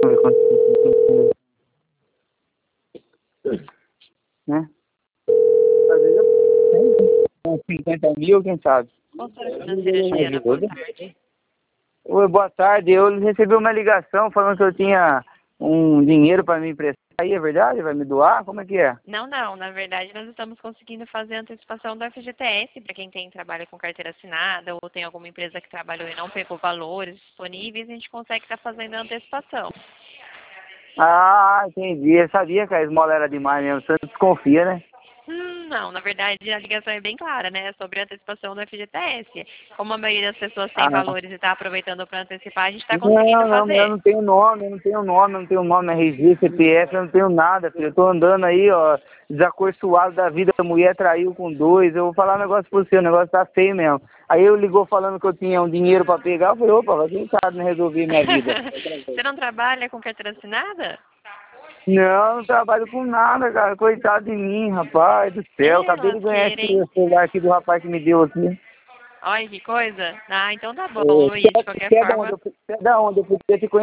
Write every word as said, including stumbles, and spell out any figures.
Vamos ver quanto. Né? Às vezes eu cinquenta mil, quem sabe? Consultora financeira Juliana, boa tarde. Oi, boa tarde. Eu recebi uma ligação falando que eu tinha um dinheiro para me emprestar. Aí, é verdade? Vai me doar? Como é que é? Não, não. Na verdade, nós estamos conseguindo fazer a antecipação do F G T S para quem tem trabalho com carteira assinada ou tem alguma empresa que trabalhou e não pegou valores disponíveis, a gente consegue estar fazendo a antecipação. Ah, entendi. Eu sabia que a esmola era demais mesmo. Você desconfia, né? Hum, não, na verdade a ligação é bem clara, né? Sobre a antecipação do F G T S. Como a maioria das pessoas tem Ah, valores e está aproveitando para antecipar, a gente está não, conseguindo não, eu fazer. não tenho nome, eu não tenho nome, eu não tenho nome, R G, C P F, eu não tenho nada, filho. Eu tô andando aí, ó, desacorçoado da vida, a mulher traiu com dois. Eu vou falar um negócio pra você, o negócio tá feio mesmo. Aí eu ligou falando que eu tinha um dinheiro pra pegar, eu falei, opa, vai tentado, né, resolver minha vida. Você não trabalha com carteira assinada? Não, não trabalho com nada, cara. Coitado de mim, rapaz do céu. É, Acabei de ganhar lasqueira, hein? esse celular aqui do rapaz que me deu aqui. Olha que coisa. Ah, então tá bom, É, Luiz. De você qualquer é da onde? forma, Eu, você é da onde? Eu podia te conhecer.